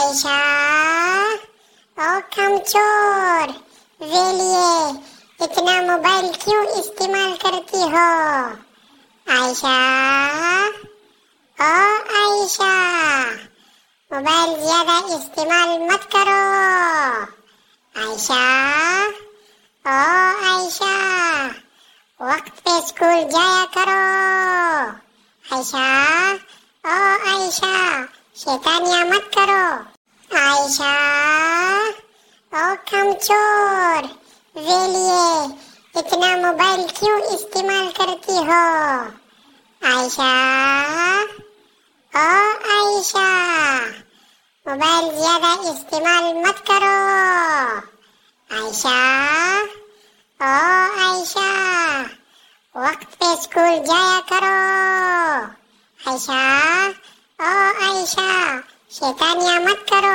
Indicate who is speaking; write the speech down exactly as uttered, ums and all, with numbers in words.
Speaker 1: عائشہ او کم چور ویلیے اتنا موبائل کیوں استعمال کرتی ہو؟ عائشہ او عائشہ موبائل زیادہ استعمال مت کرو۔ عائشہ او عائشہ وقت پہ اسکول جایا کرو۔ عائشہ او عائشہ شیطانیاں مت کرو۔ عائشہ او کم چور ویلیے اتنا موبائل کیوں استعمال کرتی ہو؟ عائشہ او عائشہ موبائل زیادہ استعمال مت کرو۔ عائشہ او عائشہ وقت پہ اسکول جایا کرو۔ عائشہ او عائشہ شیطانیاں مت کرو۔